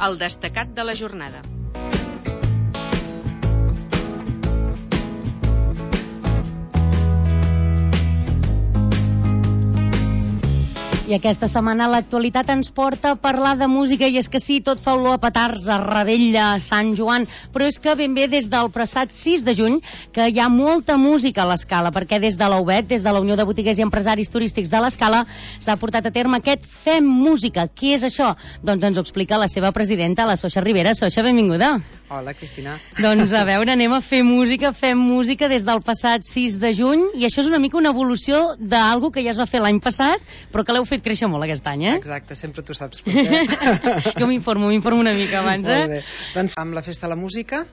El destacat de la jornada. I aquesta setmana l'actualitat ens porta a parlar de música, i és que sí, tot fa olor a petards, a Revetlla, a Sant Joan, però és que ben bé des del passat 6 de juny que hi ha molta música a l'Escala, perquè des de la UBET, des de la Unió de Botiguers i Empresaris Turístics de l'Escala, s'ha portat a terme aquest Fem Música. Què és això? Doncs ens ho explica la seva presidenta, la Soxa Ribera. Soxa, benvinguda. Hola, Cristina. Doncs a veure, anem a fer música, fem música des del passat 6 de juny, i això és una mica una evolució d'algo que ja es va fer l'any passat, però que l'heu fet créixer molt aquest any, eh? Exacte, sempre tu saps per què. Jo m'informo una mica abans, eh? Molt bé. Doncs amb la Festa de la Música,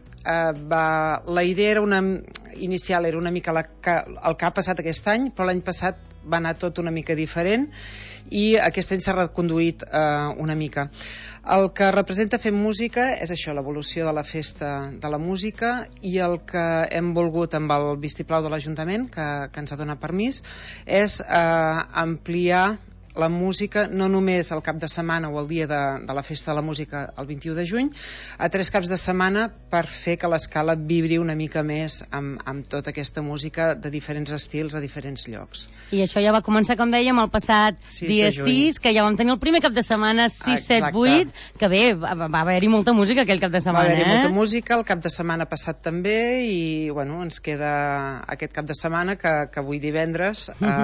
la idea era inicial era una mica el que ha passat aquest any, però l'any passat va anar tot una mica diferent i aquest any s'ha reconduït una mica. El que representa Fem Música és això, l'evolució de la Festa de la Música, i el que hem volgut amb el vistiplau de l'Ajuntament, que ens ha donat permís, és ampliar la música no només el cap de setmana o el dia de la Festa de la Música el 21 de juny, a 3 caps de setmana, per fer que l'Escala vibri una mica més amb tota aquesta música de diferents estils a diferents llocs. I això ja va començar, com dèiem, el passat dia 6, que ja vam tenir el primer cap de setmana, 6, 7, 8, que bé, va haver-hi molta música aquell cap de setmana. Va haver-hi molta música, el cap de setmana passat també, i bueno, ens queda aquest cap de setmana que avui divendres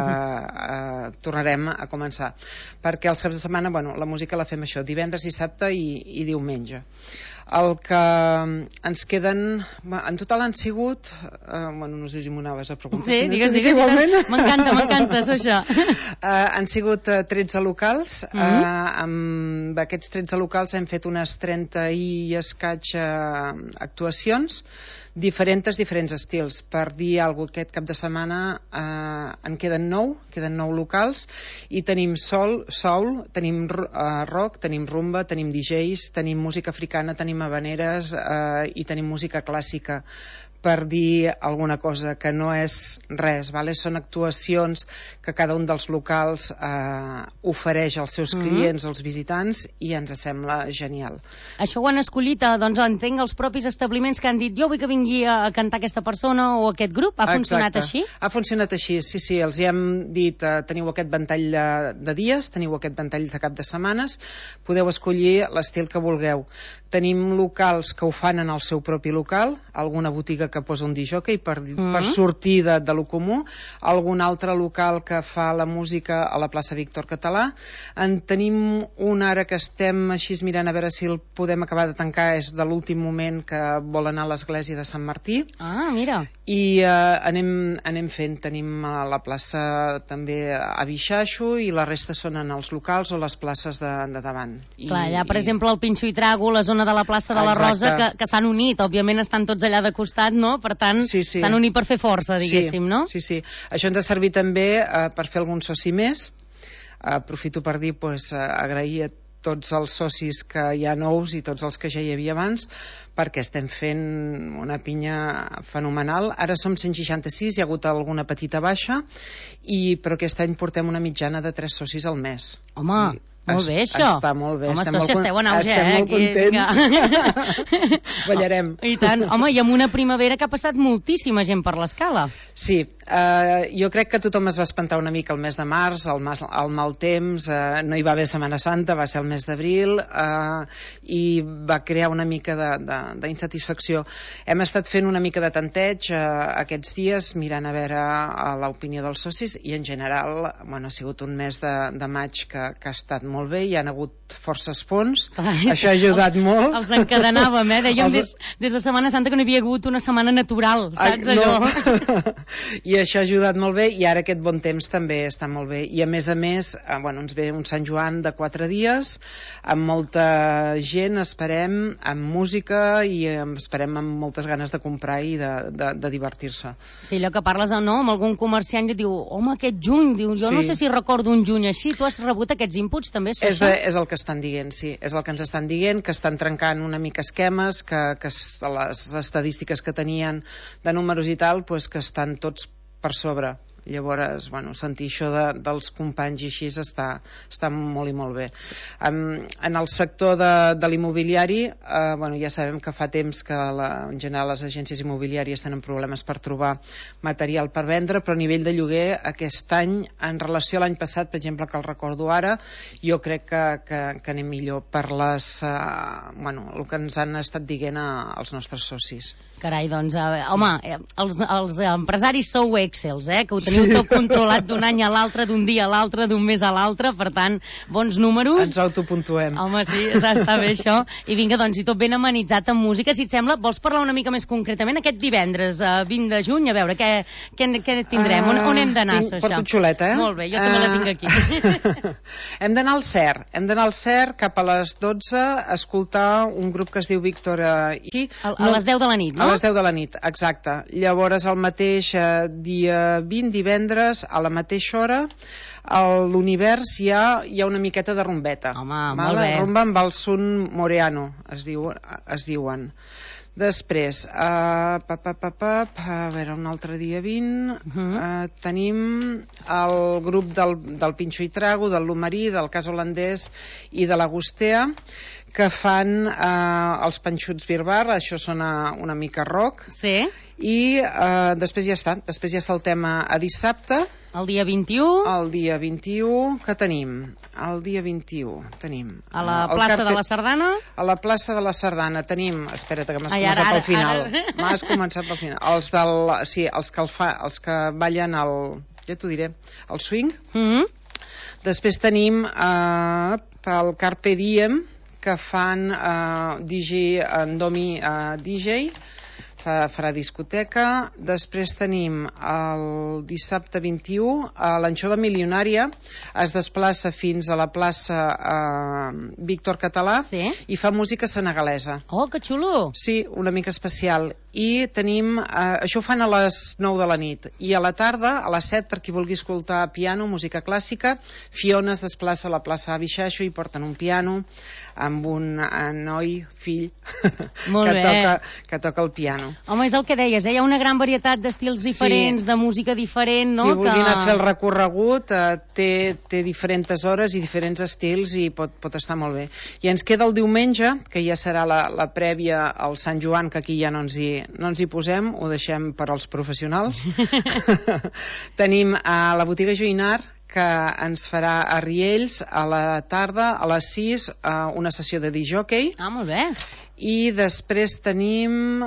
tornarem a començar, perquè els caps de setmana, bueno, la música la fem això, divendres, dissabte i diumenge. El que ens queden, en total han sigut, bueno, no sé si m'ho anaves a preguntar. Sí, digues, m'encanta, Soxa. Han sigut 13 locals, amb aquests 13 locals hem fet unes 30 i escaig actuacions, diferents estils. Per dir alguna cosa, aquest cap de setmana en queden 9 locals, i tenim soul, tenim rock, tenim rumba, tenim DJs, tenim música africana, tenim habaneres i tenim música clàssica, per dir alguna cosa, que no és res, són actuacions que cada un dels locals ofereix als seus clients, als visitants, i ens sembla genial. Això ho han escollit, doncs entenc, els propis establiments que han dit jo vull que vingui a cantar aquesta persona o aquest grup. Ha funcionat així? Ha funcionat així, sí. Els hi hem dit teniu aquest ventall de dies, teniu aquest ventall de cap de setmanes, podeu escollir l'estil que vulgueu. Tenim locals que ho fan en el seu propi local, alguna botiga que posa un discjòquei per sortir de lo comú, algun altre local que fa la música a la plaça Víctor Català. En tenim un ara que estem així mirant a veure si el podem acabar de tancar, és de l'últim moment, que vol anar a l'església de Sant Martí. Ah, mira. I anem fent, tenim a la plaça també a Bixaixo, i la resta són en els locals o les places de davant. Clar, allà per exemple el Pinxo i Trago, la zona de la plaça de la Rosa, que s'han unit, òbviament estan tots allà de costat, no? Per tant, s'han unit per fer força, diguéssim, no? Sí. Això ens ha servit també per fer algun soci més. Aprofito per dir, agrair a tots els socis que hi ha nous i tots els que ja hi havia abans, perquè estem fent una pinya fenomenal. Ara som 166, hi ha hagut alguna petita baixa, però aquest any portem una mitjana de 3 socis al mes. Home, molt bé, això. Està molt bé. Home, Socia, esteu en auge, estem molt contents. Ballarem. I tant. Home, i amb una primavera que ha passat moltíssima gent per l'Escala. Sí, jo crec que tothom es va espantar una mica el mes de març, el mal temps, no hi va haver Setmana Santa, va ser el mes d'abril, i va crear una mica d'insatisfacció. Hem estat fent una mica de tanteig aquests dies, mirant a veure l'opinió dels socis, i en general ha sigut un mes de maig que ha estat molt bé, hi ha hagut forces ponts, això ha ajudat molt. Els encadenàvem, dèiem des de Setmana Santa que no hi havia hagut una setmana natural, saps allò? I això ha ajudat molt bé, i ara aquest bon temps també està molt bé, i a més ens ve un Sant Joan de 4 dies, amb molta gent, esperem, amb música, i esperem amb moltes ganes de comprar i de divertir-se. Sí, allò que parles, no?, amb algun comerciant que diu, home, aquest juny, jo no sé si recordo un juny així. Tu has rebut aquests inputs també? És el que estan dient, sí, és el que ens estan dient, que estan trencant una mica esquemes, que les estadístiques que tenien de números i tal, que estan tots per sobre. Llavors, bueno, sentir això dels companys i així està molt i molt bé. En el sector de l'immobiliari, bueno, ja sabem que fa temps que en general les agències immobiliàries tenen problemes per trobar material per vendre, però a nivell de lloguer aquest any, en relació a l'any passat, per exemple, que el recordo ara, jo crec que anem millor per bueno, el que ens han estat dient els nostres socis. Carai, doncs, home, els empresaris sou excels, que ho teniu tot controlat d'un any a l'altre, d'un dia a l'altre, d'un mes a l'altre, per tant, bons números. Ens autopuntuem. Home, sí, està bé això. I vinga, doncs, i tot ben amenitzat amb música. Si et sembla, vols parlar una mica més concretament aquest divendres, 20 de juny, a veure, què tindrem? On hem d'anar, això? Porto xuleta, Molt bé, jo també la tinc aquí. Hem d'anar al CER, cap a les 12, a escoltar un grup que es diu Víctor... A les 10 de la nit, no? A les 10 de la nit, exacte. Llavors, el mateix dia 20, divendres, a la mateixa hora, a l'Univers hi ha una miqueta de rumbeta. Home, molt bé. Rumba amb el Sun Moreano, es diuen. Després, a veure, un altre dia 20, tenim el grup del Pinxo i Trago, del Lumarí, del Cas Holandès i de l'Agustea, que fan els Panxuts Birbar, això sona una mica rock. Sí. I després ja està. Després ja saltem a dissabte. El dia 21. El dia 21, què tenim? El dia 21 tenim... A la plaça de la Sardana? A la plaça de la Sardana tenim... Espera't, que m'has començat pel final. M'has començat pel final. Els que ballen ja t'ho diré, el swing. Després tenim el Carpe Diem, que fan DJ, en Domi DJ, farà discoteca. Després tenim el dissabte 21, l'Anxova Milionària es desplaça fins a la plaça Víctor Català i fa música senegalesa. Oh, que xulo! Sí, una mica especial. I tenim, això ho fan a les 9 de la nit, i a la tarda, a les 7, per qui vulgui escoltar piano, música clàssica, Fiona es desplaça a la plaça Abixaixo i porten un piano amb un fill que toca el piano. Home, és el que deies, hi ha una gran varietat d'estils diferents, de música diferent, no? Qui vulgui anar a fer el recorregut té diferents hores i diferents estils i pot estar molt bé. I ens queda el diumenge, que ja serà la prèvia al Sant Joan, que aquí ja no ens hi posem, ho deixem per als professionals. Tenim a la botiga Joinar, que ens farà a Riells a la tarda, a les 6, una sessió de disc-jockey. Ah, molt bé. I després tenim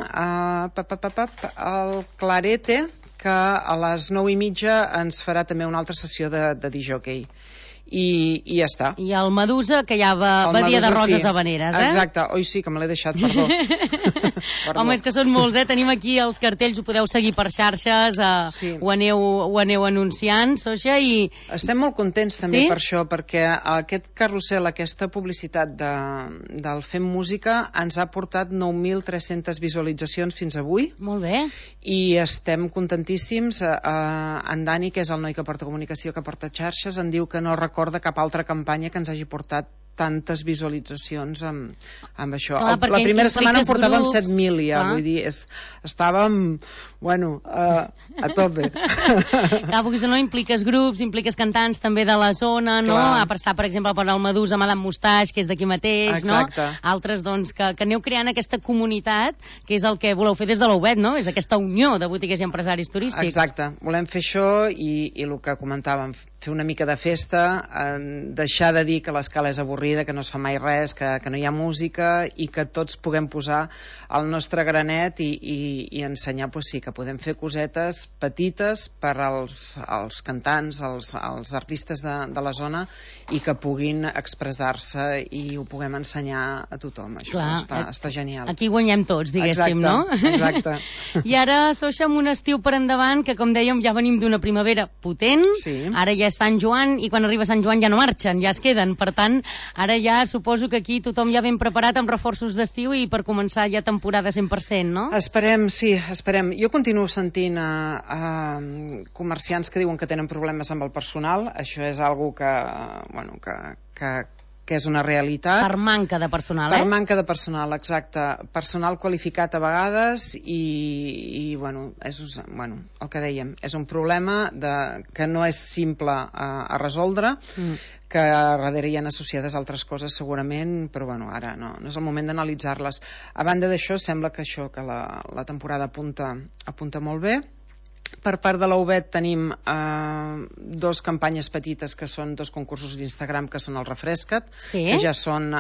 el Clarete, que a les 9:30 ens farà també una altra sessió de disc-jockey. I ja està. I el Medusa, que ja va dia de roses habaneres, Exacte, oi sí, que me l'he deixat, perdó. Home, és que són molts, tenim aquí els cartells, ho podeu seguir per xarxes, ho aneu anunciant, Soxa, i... Estem molt contents també per això, perquè aquest carrusel, aquesta publicitat del Fem Música ens ha portat 9.300 visualitzacions fins avui. Molt bé. I estem contentíssims. En Dani, que és el noi que porta comunicació, que porta xarxes, en diu que no recorda cap altra campanya que ens hagi portat tantes visualitzacions amb això. La primera setmana en portàvem 7.000 ja, vull dir, estàvem, bueno, a tope. Clar, perquè si no impliques grups, impliques cantants també de la zona, no? A passar, per exemple, per el Medusa, Madame Mustache, que és d'aquí mateix, no? Altres, doncs, que aneu creant aquesta comunitat, que és el que voleu fer des de l'Oubet, no? És aquesta unió de botiguers i empresaris turístics. Exacte, volem fer això i el que comentàvem, fer una mica de festa, deixar de dir que l'escala és avorrida, que no es fa mai res, que no hi ha música i que tots puguem posar el nostre granet i ensenyar que podem fer cosetes petites per als cantants, als artistes de la zona i que puguin expressar-se i ho puguem ensenyar a tothom. Això està genial. Aquí guanyem tots, diguéssim, no? Exacte. I ara, Soxa, amb un estiu per endavant, que com dèiem ja venim d'una primavera potent, ara ja és Sant Joan, i quan arriba Sant Joan ja no marxen, ja es queden. Per tant, ara ja suposo que aquí tothom ja ben preparat amb reforços d'estiu i per començar ja temporada 100%, no? Esperem, sí, esperem. Jo continuo sentint comerciants que diuen que tenen problemes amb el personal. Això és algo que que és una realitat. Per manca de personal, Per manca de personal, exacte. Personal qualificat a vegades i bueno, el que dèiem, és un problema que no és simple a resoldre, que a darrere hi ha associades altres coses segurament, però bueno, ara no és el moment d'analitzar-les. A banda d'això, sembla que la temporada apunta molt bé. Per part de la UBET tenim dos campanyes petites que són dos concursos d'Instagram que són el Refresca't, que ja són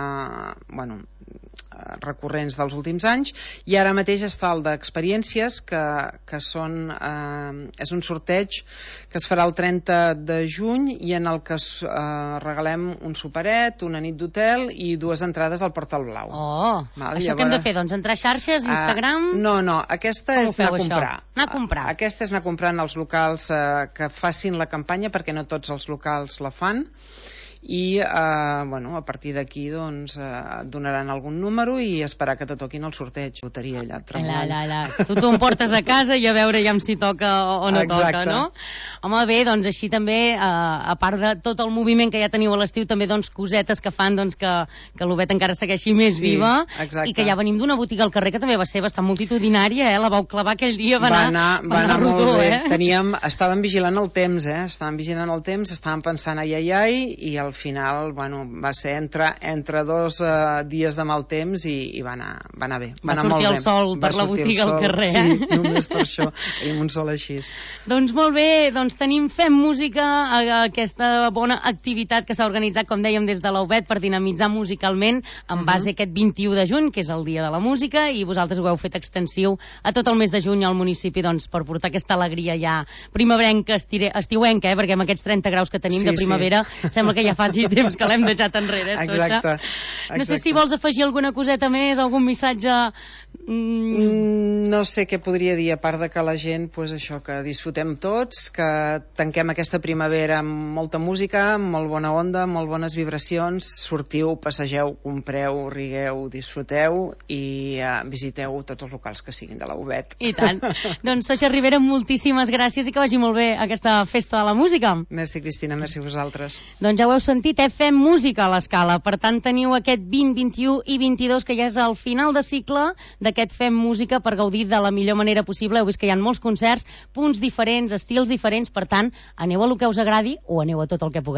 recurrents dels últims anys, i ara mateix està el d'experiències que és un sorteig que es farà el 30 de juny i en el que regalem un superet, una nit d'hotel i 2 entrades al Portal Blau. Això què hem de fer? Doncs entrar a xarxes, Instagram... No, aquesta és anar a comprar. Anar a comprar. Aquesta és anar a comprar en els locals que facin la campanya, perquè no tots els locals la fan, i a partir d'aquí doncs donaran algun número i esperar que te toquin el sorteig. Loteria allà tremolant. Tu t'ho portes a casa i a veure ja si toca o no toca, no? Home, bé, doncs així també, a part de tot el moviment que ja teniu a l'estiu, també doncs cosetes que fan que l'UBET encara segueixi més viva, i que ja venim d'una botiga al carrer que també va ser bastant multitudinària, la vau clavar aquell dia, va anar rodó, molt bé. Estàvem vigilant el temps, estàvem pensant ai, i al final, va ser entre 2 dies de mal temps i va anar bé. Va sortir el sol per la botiga al carrer. Sí, només per això. Tenim un sol així. Doncs molt bé, tenim Fem Música, aquesta bona activitat que s'ha organitzat, com dèiem, des de la UBET per dinamitzar musicalment en base a aquest 21 de juny, que és el Dia de la Música, i vosaltres ho heu fet extensiu a tot el mes de juny al municipi per portar aquesta alegria ja primevenca, estiuenca, perquè amb aquests 30 graus que tenim de primavera sembla que ja faci temps que l'hem deixat enrere, Exacte. No sé si vols afegir alguna coseta més, algun missatge... No sé què podria dir, a part de que la gent, que disfrutem tots, que tanquem aquesta primavera amb molta música, amb molt bona onda, amb molt bones vibracions, sortiu, passegeu, compreu, rigueu, disfruteu i visiteu tots els locals que siguin de la UBET. I tant. Doncs Sasha Ribera, moltíssimes gràcies i que vagi molt bé aquesta festa de la música. Merci, Cristina, merci a vosaltres. Doncs ja ho heu sentit, Fem Música a l'Escala. Per tant, teniu aquest 20, 21 i 22, que ja és el final de cicle d'aquest Fem Música per gaudir de la millor manera possible. Heu vist que hi ha molts concerts, punts diferents, estils diferents, per tant, aneu a lo que us agradi o aneu a tot el que pugueu.